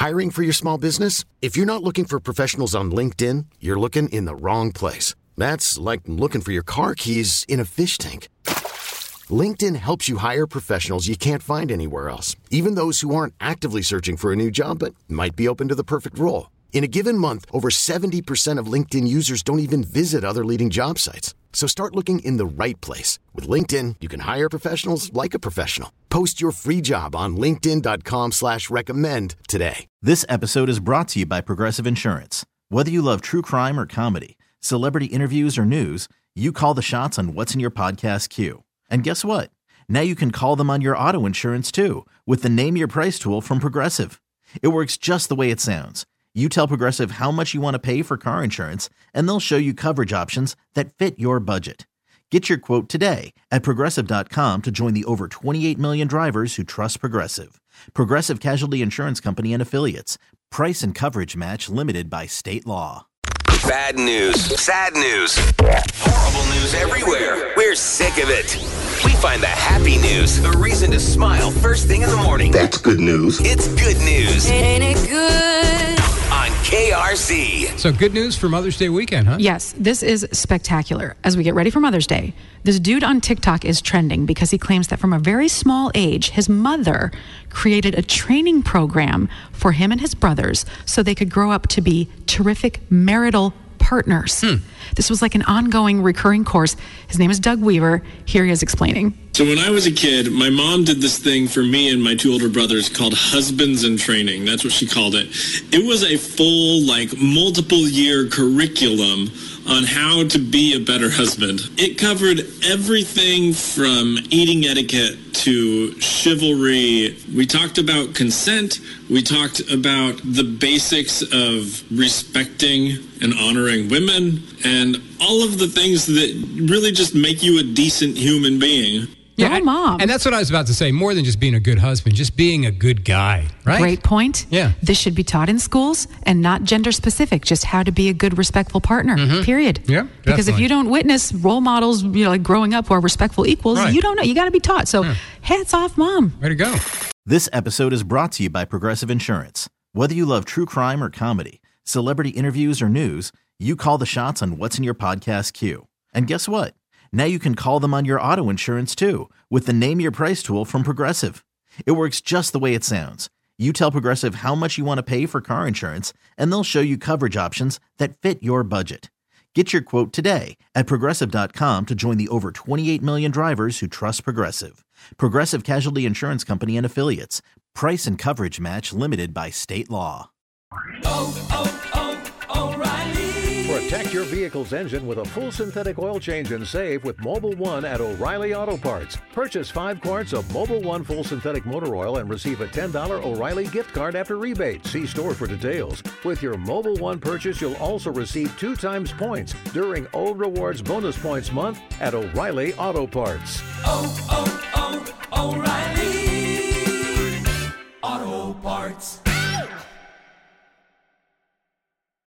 Hiring for your small business? If you're not looking for professionals on LinkedIn, you're looking in the wrong place. That's like looking for your car keys in a fish tank. LinkedIn helps you hire professionals you can't find anywhere else, even those who aren't actively searching for a new job but might be open to the perfect role. In a given month, over 70% of LinkedIn users don't even visit other leading job sites. So start looking in the right place. With LinkedIn, you can hire professionals like a professional. Post your free job on linkedin.com/recommend today. This episode is brought to you by Progressive Insurance. Whether you love true crime or comedy, celebrity interviews or news, you call the shots on what's in your podcast queue. And guess what? Now you can call them on your auto insurance too with the Name Your Price tool from Progressive. It works just the way it sounds. You tell Progressive how much you want to pay for car insurance, and they'll show you coverage options that fit your budget. Get your quote today at Progressive.com to join the over 28 million drivers who trust Progressive. Progressive Casualty Insurance Company and Affiliates. Price and coverage match limited by state law. Bad news, sad news, horrible news everywhere. We're sick of it. We find the happy news, the reason to smile first thing in the morning. That's good news. It's good news. Ain't it good? On KRC. So good news for Mother's Day weekend, huh? Yes, this is spectacular. As we get ready for Mother's Day, this dude on TikTok is trending because he claims that from a very small age, his mother created a training program for him and his brothers so they could grow up to be terrific marital partners. This was like an ongoing, recurring course. His name is Doug Weaver. Here he is explaining. So when I was a kid, my mom did this thing for me and my two older brothers called Husbands in Training. That's what she called it. It was a full, multiple year curriculum on how to be a better husband. It covered everything from eating etiquette to chivalry. We talked about consent. We talked about the basics of respecting and honoring women and all of the things that really just make you a decent human being. Yeah, mom. And that's what I was about to say. More than just being a good husband, just being a good guy, right? Great point. Yeah. This should be taught in schools and not gender specific, just how to be a good, respectful partner, period. Yeah, because if definitely. you don't witness role models, like growing up who are respectful equals, Right. you don't know. You got to be taught. So hats off, mom. Way to go. This episode is brought to you by Progressive Insurance. Whether you love true crime or comedy, celebrity interviews or news, you call the shots on what's in your podcast queue. And guess what? Now you can call them on your auto insurance too with the Name Your Price tool from Progressive. It works just the way it sounds. You tell Progressive how much you want to pay for car insurance, and they'll show you coverage options that fit your budget. Get your quote today at Progressive.com to join the over 28 million drivers who trust Progressive. Progressive Casualty Insurance Company and Affiliates. Price and coverage match limited by state law. Protect your vehicle's engine with a full synthetic oil change and save with Mobil 1 at O'Reilly Auto Parts. Purchase 5 quarts of Mobil 1 full synthetic motor oil and receive a $10 O'Reilly gift card after rebate. See store for details. With your Mobil 1 purchase, you'll also receive 2 times points during O Rewards Bonus Points Month at O'Reilly Auto Parts. O'Reilly Auto Parts.